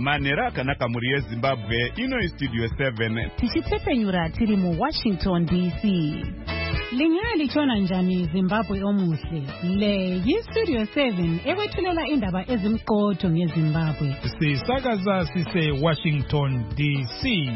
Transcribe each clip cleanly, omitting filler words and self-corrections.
Manheru akanaka muri yeZimbabwe, ino Studio 7. Tichitsepenyura tiri mu Washington DC. Linyaya lichona njani Zimbabwe omuhle. Le yi-Studio 7 ekwethulela indaba ezimqotho ngeZimbabwe. Sisakaza sise Washington DC.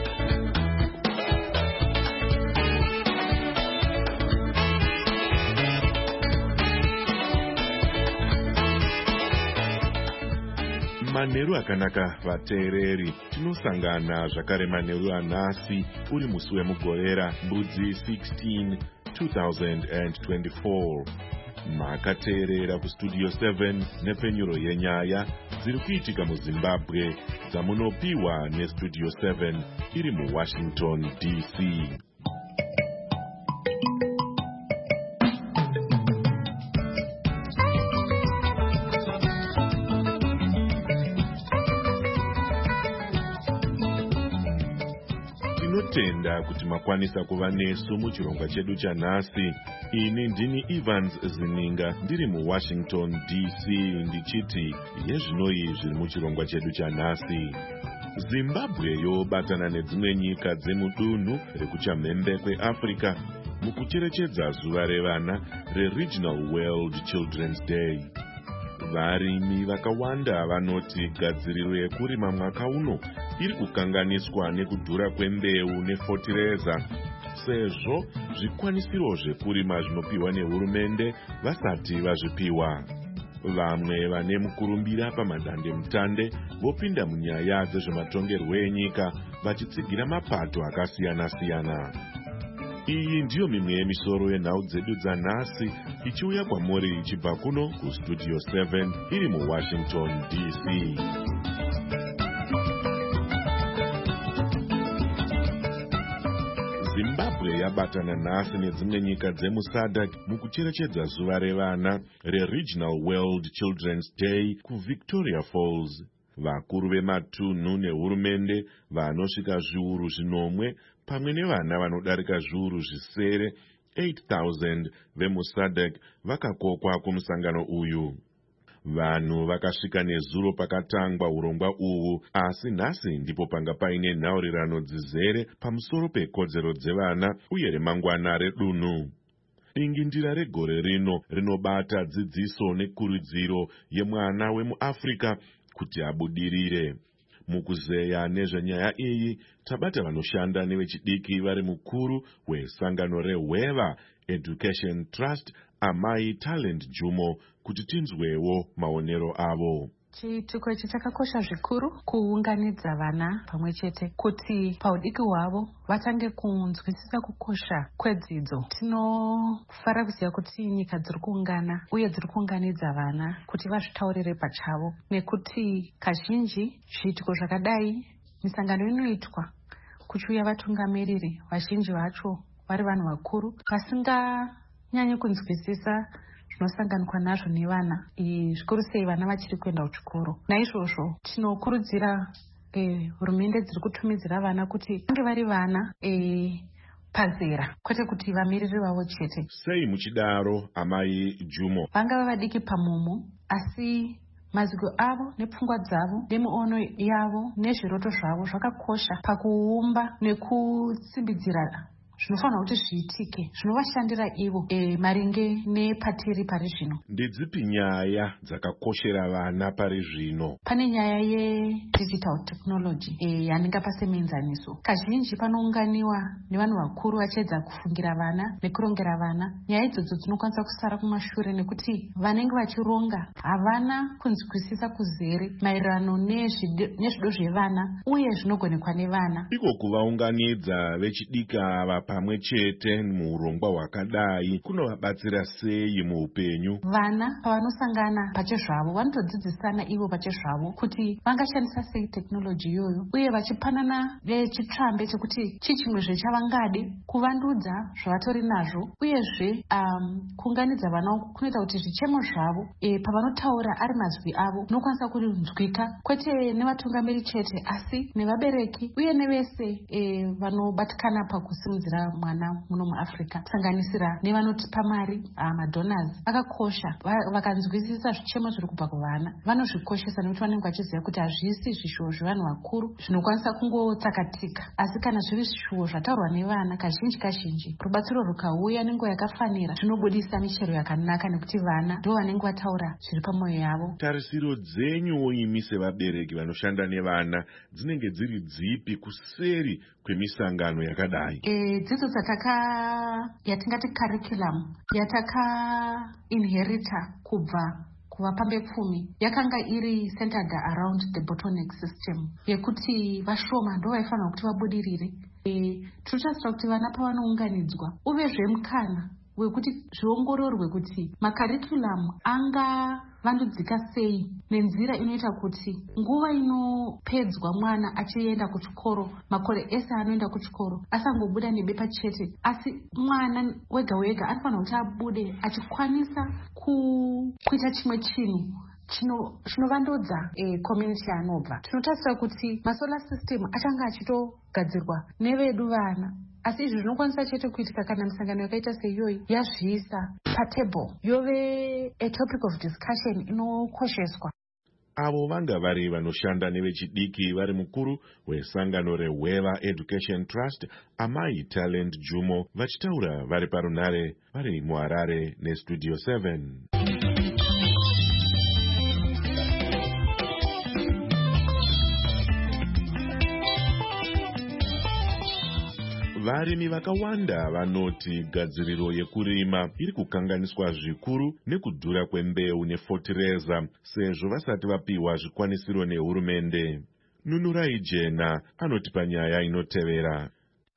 Manheru akanaka vateereri, tinosangana zvakare manheru anhasi uri musi wemugorera mbudzi 16 2024. Makateerera kuStudio 7 nepenyuro yenyaya dziri kuitika muZimbabwe dzamunopiwa neStudio 7 iri muWashington DC. Tinotenda kuti makwanisa kuva nesu muchirongwa chedu chanhasi. Ini ndini Evans Zininga ndiri muWashington DC ndichiti yezvinoi zviri muchirongwa chedu chanhasi. Zimbabwe yobatana nedzimwe nyika dzemudunhu rekuchamhembe kweAfrica mukucherechedza zuva revana reRegional World Children's Day. Varimi vakawanda vanoti gadziriro yekurima mwaka uno iri kukanganiswa nekudhura kwembeu nefotireza, sezvo zvikwanisiro zvekurima zvinopiwa nehurumende vasati vazvipiwa. Vamwe vane mukurumbira pamadandemutande vopinda munyaya dzezvematongerwo enyika vachitsigira mapato akasiyana-siyana. Iyi ndiyo mimwe yemisoro yenhau dzedu dzanhasi ichiuya kwamuri ichibva kuno kuStudio 7 iri muWashington DC. Zimbabwe yabatana nhasi nedzimwe nyika dzemuSADC mukucherechedza zuva revana reRegional World Children's Day kuVictoria Falls. Vakuru vematunhu nehurumende vanosvika zviuru zvinomwe pamwe nevana vanodarika zviuru zvisere 8,000 vemuSADC vakakokwa kumusangano uyu. Vanhu vakasvika nezuro pakatangwa urongwa uhu, asi nhasi ndipo panga paine nhaurirano dzizere pamusoro pekodzero dzevana uye remangwana redunhu. Dingindira regore rino rinobata dzidziso nekurudziro yemwana wemuAfrica kuti abudirire. Mukuzeya nezvenyaya iyi tabata vanoshanda nevechidiki vari mukuru wesangano reHweva Education Trust, Amai Talent Jumo, kuti tinzwewo maonero avo. Chituko ichi chakakosha zvikuru kuunganidza vana pamwe chete kuti paudiki hwavo vatange kunzwisisa kukosha kwedzidzo. Tinofara kuziva kuti nyika dziri kuungana uye dziri kuunganidza vana kuti vazvitaurire pachavo, nekuti kazhinji zviitiko zvakadai misangano inoitwa kuchiuya vatungamiriri vazhinji vacho vari vanhu vakuru vasinganyanyi kunzwisisa zvinosanganikwa nazvo nevana, zvikuru sei vana vachiri kuenda kuchikoro. Naizvozvo tinokurudzira hurumende dziri kutumidzira vana kuti vange vari vana pazera, kwete kuti vamiriri vavo chete. Sei muchidaro, Amai Jumo? Vangava vadiki pamumo, asi maziko avo nepfungwa dzavo nemuono yavo nezviroto zvavo zvakakosha pakuumba nekusimbidzira zvinofanira kuti zviitike zvinovashandira ivo maringe nepatiri pari zvino. Ndedzipi nyaya dzakakoshera vana pari zvino? Pane nyaya yedigital technology yaningapa semenzaniso. Kazhinji panounganiwa nevanhu vakuru vachiedza kufungira vana nekurongera vana. Nyaya idzodzo dzinokwanisa kusara kumashure nekuti vanenge vachironga havana kunzwisisa kuzere maererano nezvido zvevana uye zvinogonekwa nevana. Iko kuvaunganidza vechidiki ava pamwe chete muurongwa hwakadai kunovabatsira sei muupenyu? Vana pavanosangana pachezvavo vanotodzidzisana ivo pachezvavo kuti vangashandisa sei teknoloji iyoyo, uye vachipanana chitsvambe chekuti chimwe zvechavangade kuvandudza zvavatori nazvo, uyezve kuunganidza vana kunoita kuti zvichemo zvavo pavanotaura ari mazwi avo nokwanisa kunzwika, kwete nevatungamiri chete asi nevabereki uye nevese vanobatikana pakusimudzira kudzidzira mwana muno muAfrica, kusanganisira nevanotipa mari, madonors, vakakosha. Vakanzwisisa zvichemo zviri kubva kuvana, vanozvikoshesa nekuti vanenge vachiziva kuti hazvisi zvishuwo zvevanhu vakuru zvinokwanisa kungotsakatika, asi kana zviri zvishuwo zvataurwa nevana, kazhinji rubatsiro rukauya nenguva yakafanira, zvinobudisa michero yakanaka nekuti vana ndo vanenge vataura zviri pamwoyo yavo. Tarisiro dzenyu imi sevabereki vanoshanda nevana dzinenge dziri dzipi kuseri kwemisangano yakadai? Dzidzo yatingati curriculum yataka-inherita kubva kuvapambe pfumi yakanga iri centered around the bottleneck system, yekuti vashoma ndo vaifanira kuti vabudirire. Tinotarisira kuti vana pavanounganidzwa uvezve mukana wekuti zviongororwe kuti makarikulamu angavandudzika sei nenzira inoita kuti nguva inopedzwa mwana achienda kuchikoro, makore ese anoenda kuchikoro, asangobuda nebepa chete, asi mwana wega wega anofanira kuti abude achikwanisa kuita chimwe chinhu chinovandudza community anobva. Tinotarisira kuti masolar system achanga achitogadzirwa nevedu vana, asi izvi zvinokwanisa chete kuitika kana misangano yakaita seiyoyi yazviisa patable, yove a topic of discussion inokosheswa. Avo vanga vari vanoshanda nevechidiki vari mukuru wesangano reWeva Education Trust, Amai Talent Jumo, vachitaura vari parunare vari muHarare neStudio 7. Varimi vakawanda vanoti gadziriro yekurima iri kukanganiswa zvikuru nekudhura kwembeu nefotireza, sezvo vasati vapiwa zvikwanisiro nehurumende. Nunurai Jena anoti panyaya inotevera.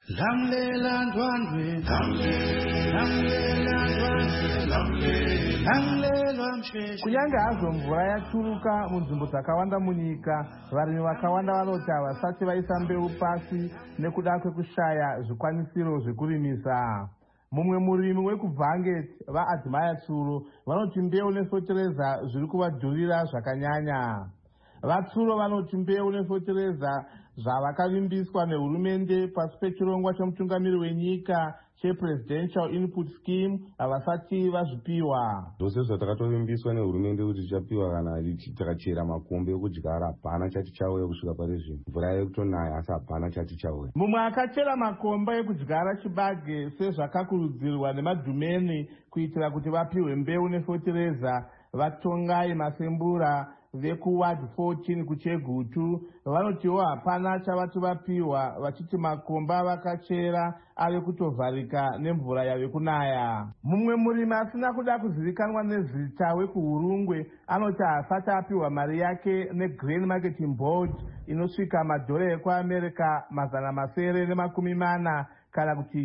Kunyange hazvo mvura yaturuka munzvimbo dzakawanda munyika, varimi vakawanda vanoti havasati vaisa mbeu pasi nekuda kwekushaya zvikwanisiro zvekurimisa. Mumwe murimi wekuBvanget, vaAdmaya Tsuro, vanoti mbeu nefotireza zviri kuvadhurira zvakanyanya. Vatsuro vanoti mbeu nefotireza zvavakavimbiswa nehurumende pasi pechirongwa chemutungamiri wenyika chePresidential Input Scheme havasati vazvipiwa. Zvose zvatakatovimbiswa nehurumende kuti tichapiwa kana takachera makombe ekudyara, hapana chati chauya kusvika pari zvino. Mvura yekutonaya asi hapana chati chauya. Mumwe akachera makomba ekudyara chibage sezvakakurudzirwa nemadhumeni kuitira kuti vapiwe mbeu nefotireza, vaTongai Masembura vekuWard 14 kuChegutu vanotiwo hapana chavati vapiwa, vachiti makomba vakachera ave kutovharika nemvura yave kunaya. Mumwe murimi asina kuda kuzivikanwa nezita wekuHurungwe anoti haasati apiwa mari yake neGrain Marketing Board inosvika madhora ekuAmerica $740 kana kuti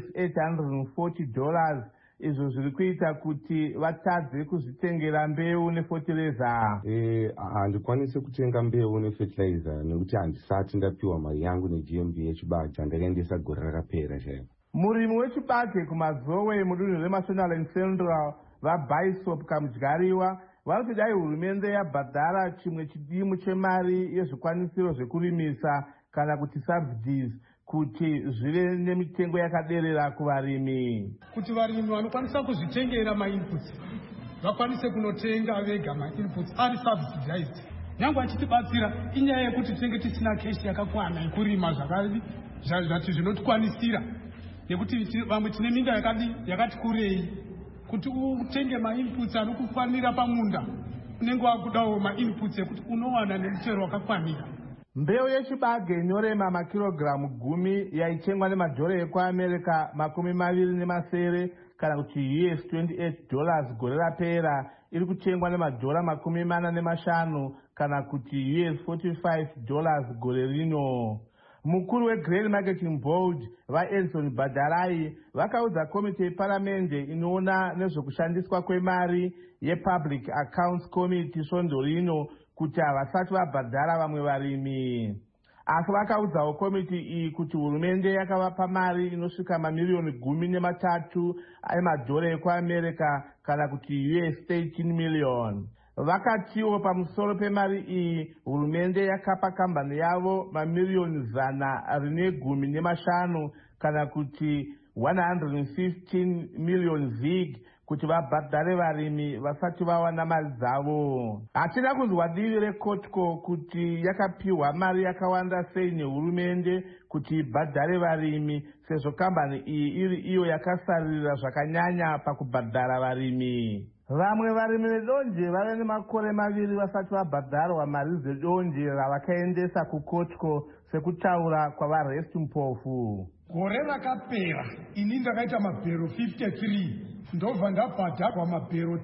$840. Izvo zviri kuita kuti vatadze kuzvitengera mbeu nefotireza. Handikwanisi kutenga mbeu nefertilizer nekuti handisati ndapiwa mari yangu neGMB yechibage chandakaendesa gore rakapera chaipo. Murimi wechibage kumazowe mudunhu reMasonal and Central, vaBaisop Kamudyariwa, vanoti dai hurumende yabhadhara chimwe chidimu chemari yezvikwanisiro zvekurimisa kana kuti subsidies kuti zvive nemitengo yakaderera kuvarimi, kuti varimi vanokwanisa kuzvitengera mainputs vakwanise kunotenga vega mainputs ari subsidized. Nyange achitibatsira inyaya yekuti tinenge tisina keshi yakakwana yekurima zvati zvinotikwanisira, nekuti vamwe tine minda yakati kurei kuti utenge mainputs anokukwanira pamunda, unenge wakudawo mainputs ekuti unowana nemuchero wakakwanira. Mbeu yechibage inorema makirogiramu 10 yaitengwa nemadhora ekuAmerica $27 kana kuti $28 gore rapera iri kutengwa nemadhora $45 kana kuti $45 gore rino. Mukuru weGrain Marketing Board vaEdson Badarai vakaudza komiti yeparamende inoona nezvekushandiswa kwemari yePublic Accounts Committee svondo rino kuti havasati vabhadhara vamwe varimi. Asi vakaudzawo komiti iyi kuti hurumende yakavapa mari inosvika mamiliyoni $13 emadhora ekuAmerica kana kuti $13 million. Vakatiwo pamusoro pemari iyi hurumende yakapa kambani yavo mamiliyoni $115 kana kuti 115 million vig kuti vabhadhare varimi vasati vawana mari dzavo. Hatina kunzwa divi rekotco kuti yakapiwa mari yakawanda sei nehurumende kuti ibhadhare varimi, sezvo kambani iyi iri iyo yakasarira zvakanyanya pakubhadhara varimi. Vamwe varimi vedonje vave nemakore maviri vasati vabhadharwa mari dzedonje ravakaendesa kukotco sekutaura kwavaresti mpofu. Gore rakapera ini ndakaita mabhero 53 ndobva ndabhadharwa mabhero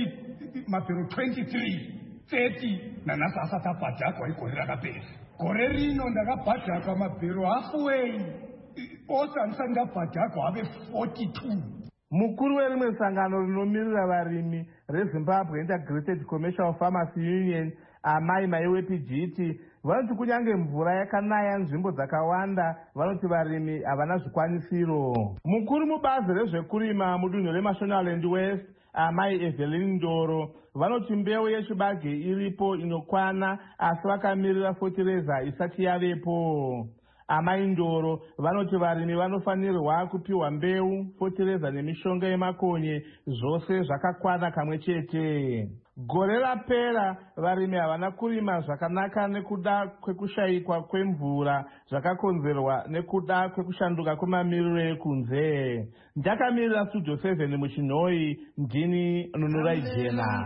23 nanhasi asati abhadharwa igore rakapera. Gore rino ndakabhadharwa mabhero halfway ose andisati ndabhadharwa ave 42. Mukuru werimwe sangano rinomirira varimi reZimbabwe Integrated Commercial Farmers Union Amai Maiwe Pijiti vanoti kunyange mvura yakanaya nzvimbo dzakawanda vanoti varimi havana zvikwanisiro. Mukuru mubazi rezvekurima mudunhu reMashonaland West Amai Evelyn Ndoro vanoti mbeu yechibage iripo inokwana asi vakamirira fotireza isati yavepo. Amai Ndoro vanoti varimi vanofanirwa kupiwa mbeu, fotireza nemishonga yemakonye zvose zvakakwana kamwe chete. Gore rapera varimi havana kurima zvakanaka nekuda kwekushayikwa kwemvura zvakakonzerwa nekuda kwekushanduka kwemamiriro ekunze. Ndakamirira Studio 7 muChinhoi, ndini Nunurai Jena.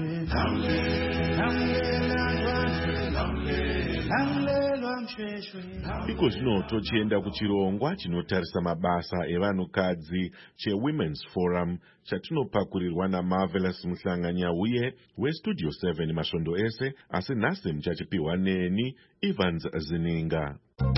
Iko zvino tochienda kuchirongwa chinotarisa mabasa evanhukadzi cheWomen's Forum chatinopakurirwa naMarvelous Muhlanganyauye weStudio 7 masvondo ese, asi nhasi muchachipiwa neni Evans Zininga.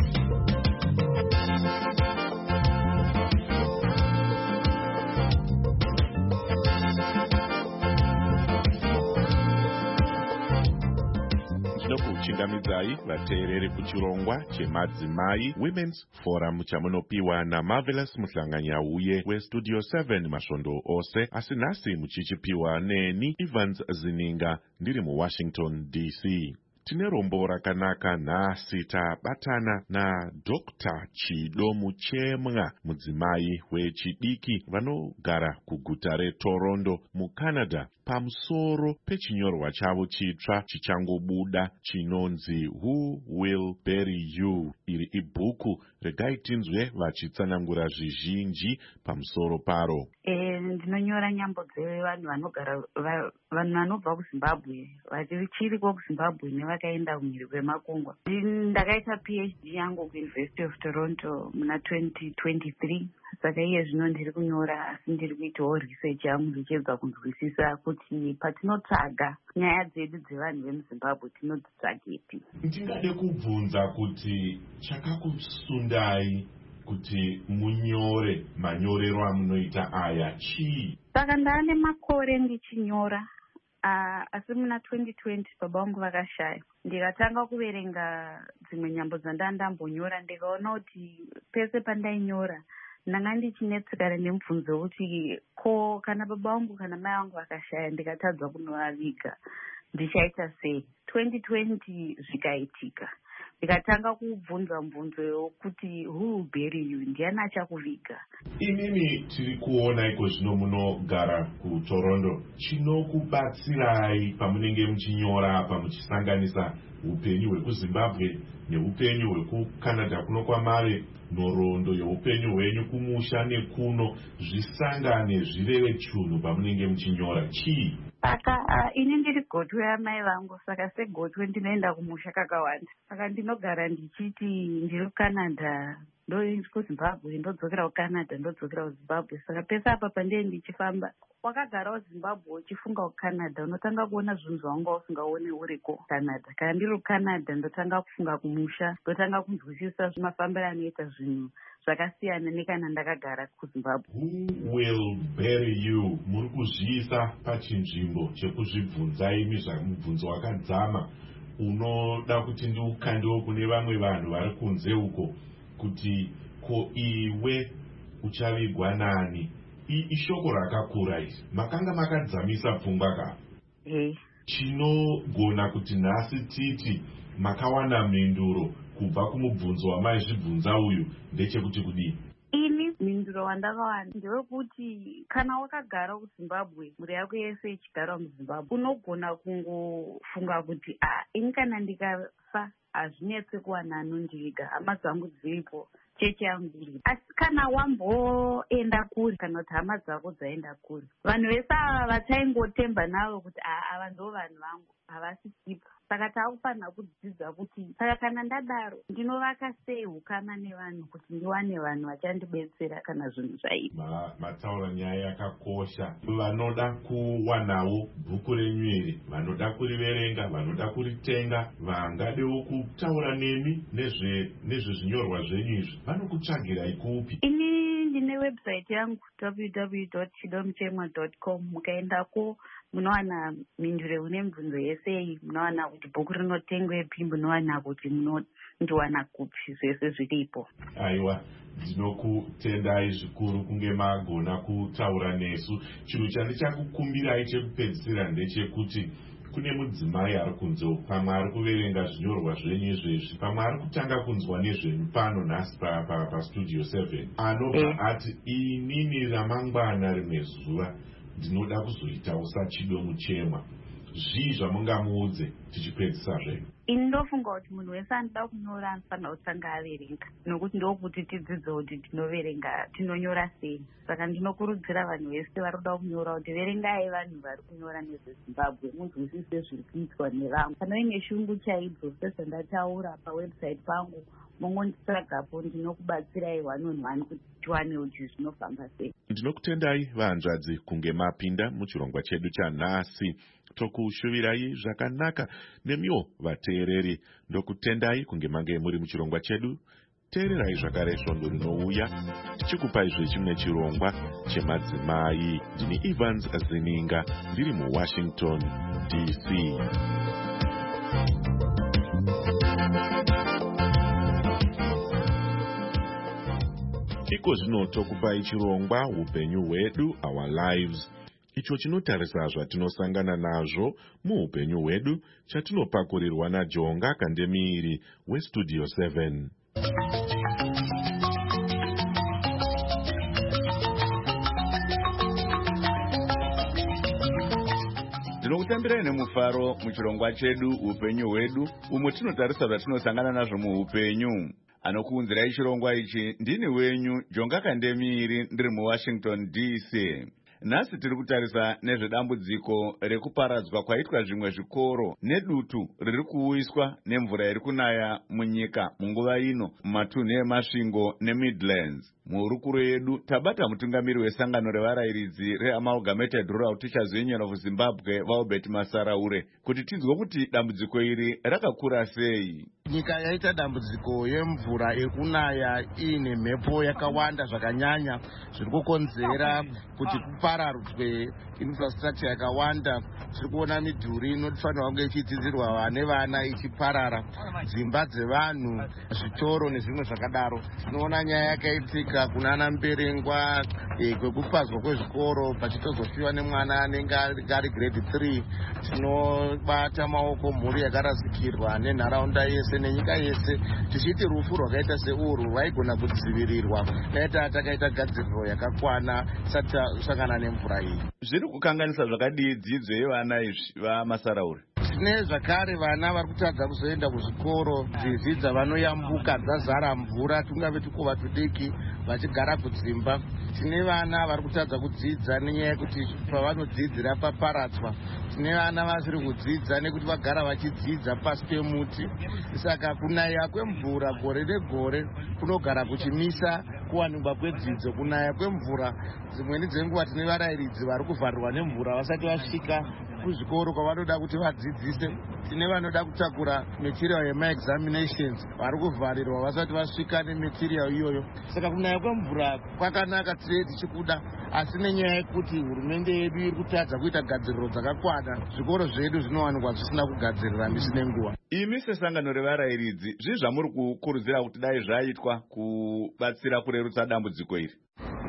Chingamidzai vateereri kuchirongwa chemadzimai Women's Forum chamunopiwa naMarvelous Muhlanganyauye weStudio 7 masvondo ose, asi nhasi muchichipiwa neni Evans Zininga ndiri muWashington DC. Tine rombo rakanaka nhasi tabatana naDr. Chido Muchemwa, mudzimai wechidiki vanogara kuguta reToronto muCanada, pamusoro pechinyorwa chavo chitsva chichangobuda chinonzi Who Will Bury You. Iri ibhuku regai tinzwe vachitsanangura zvizhinji pamusoro paro. Ndinonyora nyambo dzevanhu vanobva kuZimbabwe vachiriko kuZimbabwe nevakaenda kumhiri kwemakungwa. Ndakaita PhD yangu kuUniversity of Toronto muna 2023. Saka iye zvino ndiri kunyora asi ndiri kuitawo research yangu ndichibva kunzwisisa kuti patinotsvaga nyaya dzedu dzevanhu vemuZimbabwe tinodzitsvagepi. Ndingade kubvunza kuti chakakusundai kuti munyore manyorero amunoita aya chii? Saka ndaane makore ndichinyora, asi muna 2020 baba vangu vakashaya. Ndikatanga kuverenga dzimwe nyambo dzandambonyora ndikaona kuti pese pandainyora ndanga ndichinetsekana nemubvunzo wekuti ko kana baba vangu kana mai vangu vakashaya ndikatadzwa kunovaviga ndichaita sei. 2020 zvikaitika. Ndikatanga kubvunza mubvunzo yokuti who will bury you, ndiani achakuviga. Inini tiri kuona iko zvino munogara kuToronto, chinokubatsirai pamunenge muchinyora apa muchisanganisa upenyu hwekuZimbabwe neupenyu hwekuCanada kuno kwamare, nhoroondo yeupenyu hwenyu kumusha nekuno, zvisangane zvireve chunhu pamunenge muchinyora chii? Saka ini ndiri gotwe yamai vangu, saka segotwe ndinoenda kumusha kakawanda. Saka ndinogara ndichiti ndiri kuCanada ndiri kuZimbabwe ndodzokera kuCanada ndodzokera kuZimbabwe. Saka pese apa pandee ndichifamba wakagarawo Zimbabwe uchifunga kuCanada unotanga kuona zvinhu zvawanga usingaoni uri kuCanada. Kana ndiri kuCanada ndotanga kufunga kumusha, ndotanga kunzwisisa mafambiro anoita zvinhu zvakasiyana nekana ndakagara kuZimbabwe. Who will bury you? Muri kuzviisa pachinzvimbo chekuzvibvunza imi mubvunzo wakadzama unoda kuti ndiukandewo kune vamwe vanhu vari kunze uko kuti ko iwe uchavigwa nani? Ishoko rakakura iri, makanga makadzamisa pfungwa ka? Chinogona kuti nhasi titi makawana mhinduro kubva kumubvunzo wamaizvibvunza uyu ndechekuti kudii? ini mhinduro wandakawana ndewekuti kana wakagara kuzimbabwe mhuri yako yese ichigara muzimbabwe unogona kungofunga kuti ini kana ndikafa hazvinetse kuwana anondiviga, hama dzangu dziripo, cheche yangu iripo. Asi kana wamboenda kure kana kuti hama dzako dzaenda kure, vanhu vese ava vachaingotemba navo kuti ava ndo vanhu vangu, havasisipo. Saka taakufanira kudzidza kuti saka kana ndadaro ndinovaka sei ukama nevanhu kuti ndiwane vanhu vachandibetsera kana zvinhu zvaipa. Mataura nyaya yakakosha. Vanoda kuwanawo bhuku renyu iri, vanoda kuriverenga, vanoda kuritenga, vangadewo kutaura nemi nezvezvinyorwa zvenyu izvi, vanokutsvagirai kupi? Ini ndine website yangu www.chidomuchemwa.com. mukaendako munowana mhinduro une mibvunzo yese iyi, munowana kuti bhuku rinotengwepi, munowana kuti munondiwana kupi, zvese zviripo. Aiwa, ndinokutendai zvikuru kunge magona kutaura nesu. Chinhu chandichakukumbirai chekupedzisira ndechekuti kune mudzimai ari kunze pamwe ari kuverenga zvinyorwa zvenyu izvezvi, pamwe ari kutanga kunzwa nezvenyu pano nhasi pastudio 7, anobva ati inini ramangwana rimwe zuva ndinoda kuzoitawo saChido Muchemwa. Zvii zvamungamuudze tichipedzisa zvenyu? Ini ndofunga kuti munhu wese anoda kunyora anofanira kutanga averenga, nokuti ndokuti tidzidze kuti tinoverenga tinonyora sei. Saka ndinokurudzira vanhu vese vari kuda kunyora kuti verengai vanhu vari kunyora nezveZimbabwe, munzwisise zviri kuitwa nevamwe. Kana uine shungu chaidzo sezvandataura pawebsite pangu, mongonditsvagapo, ndinokubatsirai one on one kuti tiwane kuti zvinofamba sei. Ndinokutendai vahanzvadzi kunge mapinda muchirongwa chedu chanhasi. Tokushuvirai zvakanaka nemiwo vateereri. Ndokutendai kunge mange muri muchirongwa chedu. Teererai zvakare svondo rinouya tichikupai zvechimwe chirongwa chemadzimai. Ndini Evans Zininga ndiri muWashington DC. Iko zvino tokupai chirongwa upenyu hwedu, our lives. Icho chinotarisa zvatinosangana nazvo muupenyu hwedu, chatinopakurirwa naJonga Kandemiiri weStudio 7. Ndinokutambirai nemufaro muchirongwa chedu upenyu hwedu, umo tinotarisa zvatinosangana nazvo muupenyu. Anokuunzirai chirongwa ichi ndini wenyu Jonga Kandemiiri ndiri muWashington DC. Nhasi tiri kutarisa nezvedambudziko rekuparadzwa kwaitwa zvimwe zvikoro nedutu riri kuuyiswa nemvura iri kunaya munyika munguva ino mumatunhu emasvingo neMidlands. Muhurukuro yedu tabata mutungamiri wesangano revarayiridzi reAmalgamated Rural Teachers Union of Zimbabwe vaUbert Masaraure kuti tinzwe kuti dambudziko iri rakakura sei. Nyika yaita dambudziko yemvura yekunaya iine mhepo yakawanda zvakanyanya zviri kukonzera kuti kupararudzwe infrastructure yakawanda. Tiri kuona midhuri inofanirwa kunge ichidzidzirwa nevana ichiparara, dzimba dzevanhu, zvitoro nezvimwe zvakadaro. Tinoona nyaya yakaitika kunana Mberengwa kwekupazwa kwezvikoro pachitozofiwa nemwana anenge ari grade 3. Tinobata maoko mhuri yakarazikirwa nenharaunda yese nenyika yese, tichiti rufu rwakaita seurwu rwaigona kudzivirirwa taita takaita gadziriro yakakwana tisati tasangana nemvura iyi. Zviri kukanganisa zvakadii dzidzo yevana izvi vaMasaraure? Tine zvakare vana vari kutadza kuzoenda kuzvikoro, nzizi dzavanoyambuka dzazara mvura, tungave tukuva tudiki vachigara kudzimba. Tine vana vari kutadza kudzidza nenyaya yekuti pavanodzidzira paparadzwa. Tine vana vasiri kudzidza nekuti vagara vachidzidza pasi pemuti. Saka kunaya kwemvura gore negore kunogara kuchimisa kuwanikwa kwedzidzo. Kunaya kwemvura dzimweni dzenguva tine varayiridzi vari kuvharirwa nemvura vasati vasvika kuzvikoro kwavanoda kuti vadzidzise. Tine vanoda kutakura material yemaexaminations vari kuvharirwa vasati vasvika nematerial iyoyo. Saka kunaya kwemvura kwakanaka tichikuda, asi nenyaya yekuti hurumende yedu iri kutadza kuita gadziriro dzakakwana, zvikoro zvedu zvinowanikwa zvisina kugadzirira misi nenguva. Imi sesangano revarayiridzi, zvii zvamuri kukurudzira kuti dai zvaitwa kubatsira kurerutsa dambudziko iri?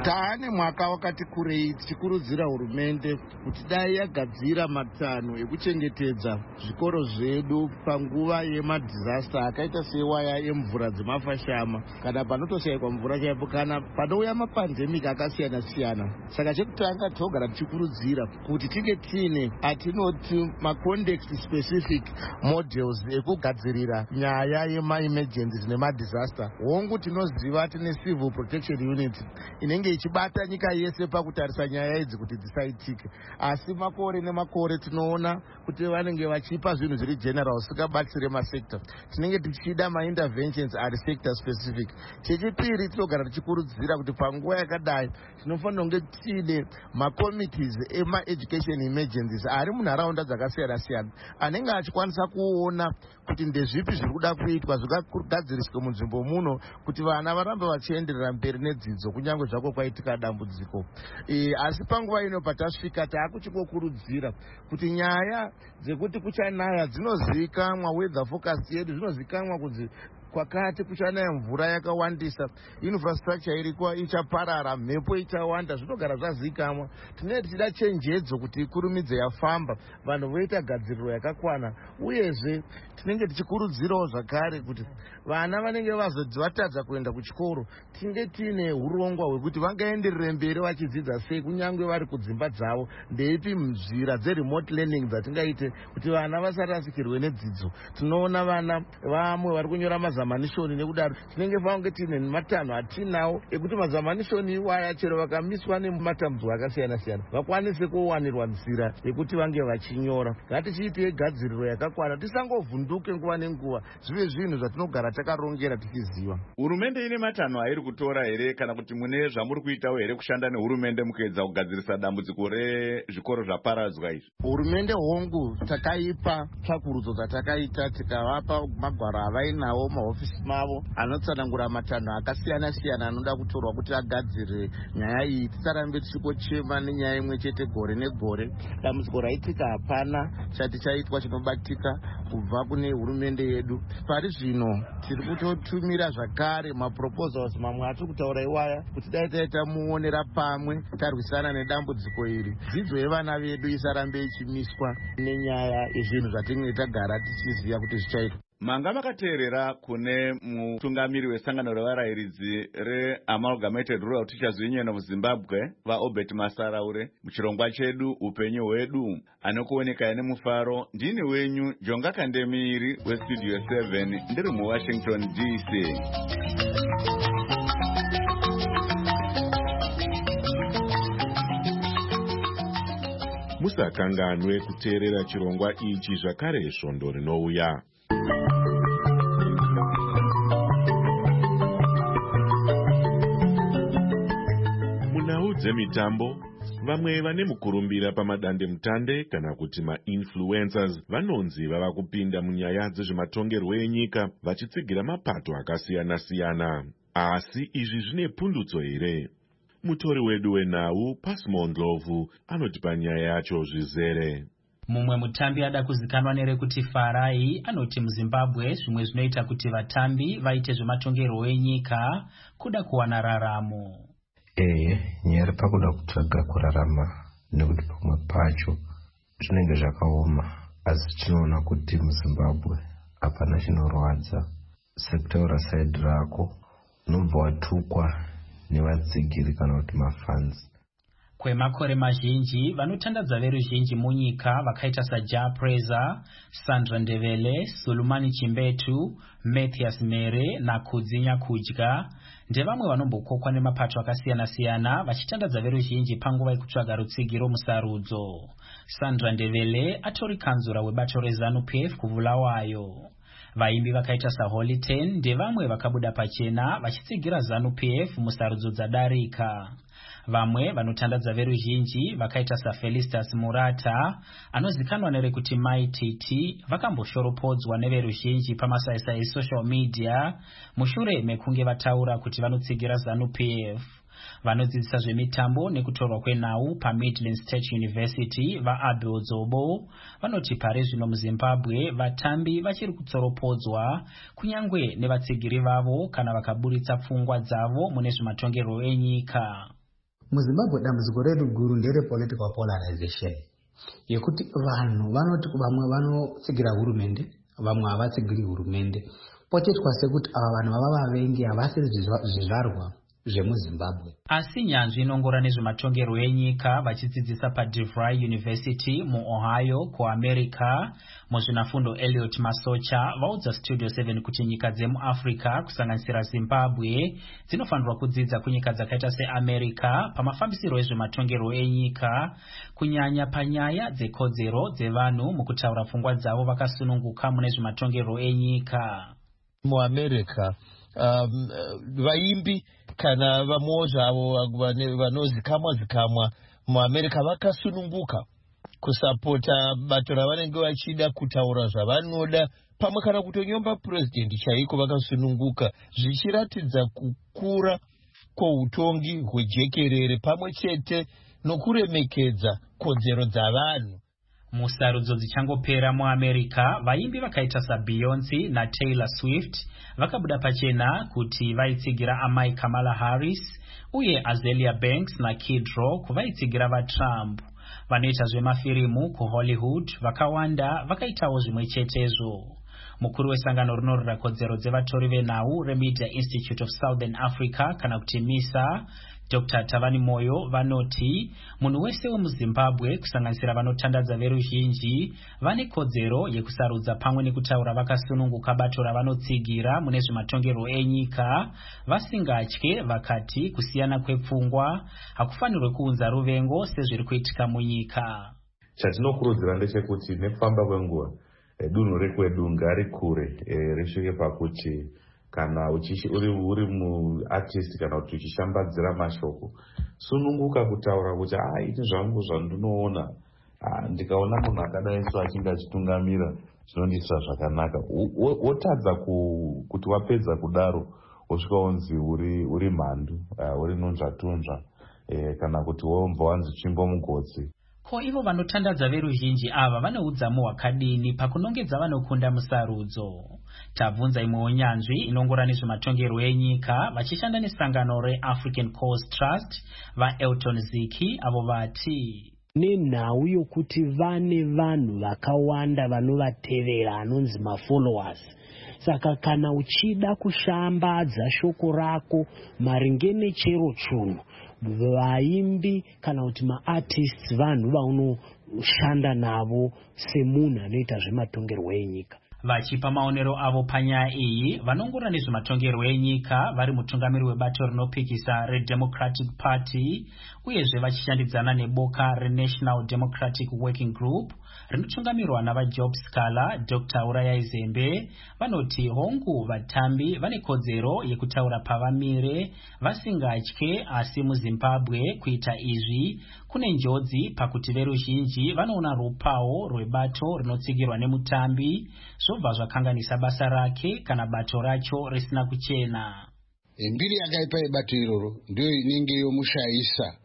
taane mwaka wakati kurei tichikurudzira hurumende kuti dai yagadzira matanho ekuchengetedza zvikoro zvedu panguva yemadhisaster akaita sewaya yemvura dzemafashama kana panotoshayikwa mvura chaipo kana panouya mapandemic akasiyana siyana. Saka chekutanga tinogara tichikurudzira kuti tinge tiine atinoti macontext specific models ekugadzirira nyaya yemaemergencies nemadisaster. Hongu tinoziva tine civil protection unit inenge ichibata nyika yese pakutarisa nyaya idzi kuti dzisaitike, asi makore nemakore tinoona kuti vanenge vachipa zvinhu zviri general zvisingabatsire masekta. Tinenge tichida mainterventions ari sector specific. Chechipiri tinogara tichikurudzira kuti panguva yakadai tinofanira kunge tiine macommittees ema-education emergencies ari munharaunda dzakasiyana siyana anenge achikwanisa kuona kuti ndezvipi zviri kuda kuitwa zvingagadziriswe munzvimbo muno kuti vana varambe vachienderera mberi nedzidzo kunyange zvako kwaitika dambudziko. Asi panguva ino patasvika taakuchingokurudzira kuti nyaya dzekuti kuchanaya dzinozivikanwa, weather forecast yedu zvinozivikanwa kunzi kwakati kuchanaya mvura yakawandisa, infrastructure iriko ichaparara, mhepo ichawanda, zvinogara zvazivikanwa. Tinenge tichida chenjedzo kuti ikurumidze yafamba, vanhu voita gadziriro yakakwana. Uyezve tinenge tichikurudzirawo zvakare kuti vana vanenge vatadza kuenda kuchikoro tinge tiine urongwa hwekuti vangaenderere mberi vachidzidza sei kunyange vari kudzimba dzavo. Ndeipi nzira dzeremote learning dzatingaite kuti vana vasarasikirwe nedzidzo. Tinoona vana vamwe vari kunyora mazamanishoni, nekudaro tinenge fange tiine matanho atinawo ekuti mazamanishoni iwaya chero vakamiswa nematambudziko akasiyana siyana vakwanise kuwanirwa nzira yekuti vange vachinyora. Ngatichiite gadziriro yakakwana, tisangovhunduke nguva nenguva, zvive zvinhu zvatinogara takarongera tichiziva. Hurumende ine matanho airi kutora here kana kuti mune zvamuri kuitawo here kushanda nehurumende mukuedza kugadzirisa dambudziko rezvikoro zvaparadzwa izvi? Hurumende hongu takaipa tsvakurudzo dzatakaita, tikavapa magwaro avainawo mahofisi mavo anotsanangura matanho akasiyana siyana anoda kutorwa kuti agadzire nyaya iyi. Tisarambe tichikochema nenyaya imwe chete gore negore. Dambudziko raitika hapana chati chaitwa chinobatika kubva kune hurumende yedu. Pari zvino tiri kutotumira zvakare maproposals mamwe atiri kutaura iwaya kuti dai taita muonera pamwe tarwisana nedambudziko iri. Dzidzo yevana vedu isarambe ichimiswa nenyaya yezvinhu zvatinenge tagara tichiziva kuti zvichaitwa. Manga makateerera kune mutungamiri wesangano revarayiridzi reAmalgamated Rural Teachers Union of Zimbabwe vaObert Masaraure muchirongwa chedu upenyu hwedu. Anokuoneka nemufaro ndini wenyu Jonga Kandemiri weStudio 7 ndiri muWashington DC. Musakanganwe kuteerera chirongwa ichi zvakare svondo rinouya. Munhau dzemitambo, vamwe vane mukurumbira pamadande mutande kana kuti ma-influencers vanonzi vava kupinda munyaya dzezvematongerwo enyika vachitsigira mapato akasiyana siyana. Asi izvi zvine pundutso here? Mutori wedu wenhau Pasmo Ndlovu anotipa nyaya yacho zvizere. Mumwe mutambi ada kuzikanwa nerekuti Farai anoti muZimbabwe zvimwe zvinoita kuti vatambi vaite zvematongerwo enyika kuda kuwana raramo. Nyaya pakuda kutsvaga kurarama nekuti pamwe pacho zvinenge zvakaoma, asi tinoona kuti muZimbabwe hapana chinorwadza. Sekutaura saidi rako unobva watukwa nevatsigiri kana kuti mafans. Kwemakore mazhinji vanotandadza veruzhinji munyika vakaita saJa Preza, Sandra Ndebele, Sulumani Chimbetu, Matthias Mere naKudzinya Kudya ndevamwe vanombokokwa nemapato akasiyana siyana vachitandadza veruzhinji panguva yekutsvaga rutsigiro musarudzo. Sandra Ndebele atori kanzura webato reZANU-PF kuVulawayo. Vaimbi vakaita saHoly Ten ndevamwe vakabuda pachena vachitsigira ZANU-PF musarudzo dzadarika. Vamwe vanotandadza veruzhinji vakaita saFelistus Murata anozikanwa nerekuti MyTT vakamboshoropodzwa neveruzhinji pamasaisa esocial media mushure mekunge vataura kuti vanotsigira ZANU-PF. Vanodzidzisa zvemitambo nekutorwa kwenhau paMidland State University vaAbel Dzobo vanoti pari zvino muZimbabwe vatambi vachiri kutsoropodzwa kunyangwe nevatsigiri vavo kana vakaburitsa pfungwa dzavo mune zvematongerwo enyika. muzimbabwe dambudziko redu guru ndere political polarization yekuti vanhu vanoti vamwe vanotsigira hurumende vamwe havatsigiri hurumende pochiitwa sekuti ava vanhu vava vavengi havasiri zvizvarwa zvemuzimbabwe. Asi nyanzvi inongora nezvematongerwo enyika vachidzidzisa paDeVry University muOhio kuAmerica muzvinafundo Elliot Masocha vaudza Studio 7 kuti nyika dzemuAfrica kusanganisira Zimbabwe dzinofanirwa kudzidza kunyika dzakaita seAmerica pamafambisiro ezvematongerwo enyika kunyanya panyaya dzekodzero dzevanhu mukutaura pfungwa dzavo vakasununguka mune zvematongerwo enyika. MuAmerica vaimbi kana vamwe zvavo vanozikamwa muAmerica vakasununguka kusapota bato ravanenge vachida kutaura zvavanoda pamwe kana kutonyomba president chaiko vakasununguka zvichiratidza kukura kwoutongi hwejekerere pamwe chete nokuremekedza kodzero dzavanhu. Musarudzo dzichangopera muAmerica vaimbi vakaita saBeyoncé naTaylor Swift vakabuda pachena kuti vaitsigira amai Kamala Harris uye Azealia Banks naKid Rock vaitsigira vaTrump. Vanoita zvemafirimu kuHollywood vakawanda vakaitawo zvimwe chetezvo. Mukuru wesangano rinorwira kodzero dzevatori venhau reMedia Institute of Southern Africa kana kuti MISA Dr. Tavani Moyo vanoti munhu wese wemuZimbabwe kusanganisira vanotandadza veruzhinji vane kodzero yekusarudza pamwe nekutaura vakasununguka bato ravanotsigira mune zvematongerwo enyika vasingatye vakati kusiyana kwepfungwa hakufanirwe kuunza ruvengo sezviri kuitika munyika. Chatinokurudzira ndechekuti nekufamba kwenguva dunhu rekwedu ngarikure risvike pakuti kana uri muartist kana kuti uchishambadzira mashoko sununguka kutaura kuti ini zvangu zvandinoona ndikaona munhu akadai so achinge achitungamira zvinondisa zvakanaka wotadza kuti wapedza kudaro wosvika unzi uri mhandu uri nunzvatunzva kana kuti womva wanzi tsvimbo mugodzi. Ko ivo vanotandadza veruzhinji ava vane udzamu hwakadini pakunongedza vanokunda musarudzo? Tabvunza imwe unyanzvi inongora nezvematongerwo enyika vachishanda nesangano reAfrican Cause Trust vaElton Ziki avo vati nenhau yokuti vane vanhu vakawanda vanovatevera anonzi mafollowers. Saka kana uchida kushambadza shoko rako maringe nechero chunhu vaimbi kana kuti maartists vanhu vaunoshanda navo semunhu anoita zvematongerwo enyika. Vachipa maonero avo panyaya iyi vanongora nezvematongerwo enyika vari mutungamiri webato rinopikisa reDemocratic Party uyezve vachishandidzana neboka reNational Democratic Working Group rinotungamirwa navaJob Scala Dr. Urayai Zembe vanoti hongu vatambi vane kodzero yekutaura pavamire vasingatye asi muZimbabwe kuita izvi kune njodzi pakuti veruzhinji vanoona rupawo rwebato rinotsigirwa nemutambi zvobva zvakanganisa basa rake kana bato racho risina kuchena. Mbiri yakaipa yebato iroro ndio inenge yomushayisa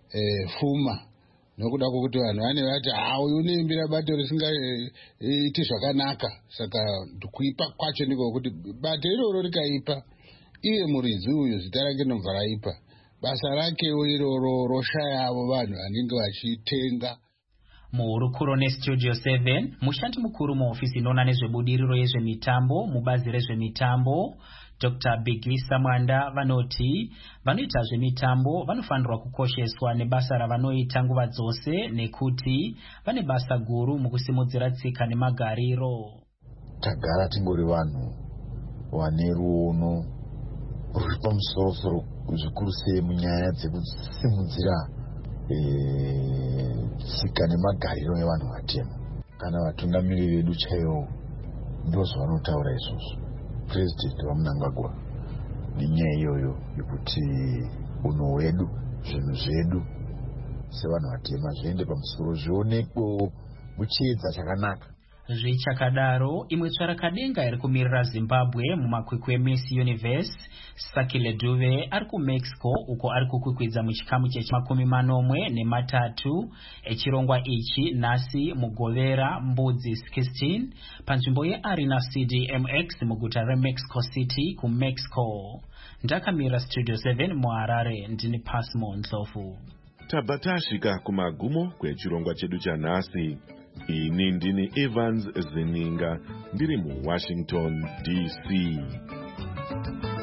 fuma nokuda kwokuti vanhu vane vati uyu unoimbira bato risingaiti zvakanaka. Saka kuipa kwacho ndiko kuti bato iroro rikaipa iye muridzi uyu zita rake nobva raipa basa rake iroro roshaya avo vanhu vanenge vachitenga. Muhurukuro neStudio 7 mushandi mukuru muofisi inoona nezvebudiriro yezvemitambo mubazi rezvemitambo Dr. Bigisa Mwanda vanoti vanoita zvemitambo vanofanirwa kukosheswa nebasa ravanoita nguva dzose nekuti vane basa guru mukusimudzira tsika nemagariro. Tagara tingori vanhu vane ruono ruri pamusoro zvikuru sei munyaya dzekusimudzira tsika nemagariro evanhu vatema. Kana vatungamiri vedu chaivo ndozvavanotaura izvozvo. President vaMnangagwa nenyaya iyoyo yekuti unhu hwedu zvinhu zvedu sevanhu vatema zviende pamusoro zvionekwewo muchiedza chakanaka. Zvichakadaro imwe tsvarakadenga iri kumirira Zimbabwe mumakwikwi eMiss Universe Sakile Duve ari kuMexico uko ari kukwikwidza muchikamu che13 echirongwa ichi nhasi mugovera mbudzi 16 panzvimbo yeArena CDMX muguta reMexico City kuMexico. ndakamira studio 7 muharare ndini Pasmo Ndlovu. tabva tasvika kumagumo kwechirongwa chedu chanhasi. Ini ndini Evans Zininga ndiri muWashington DC.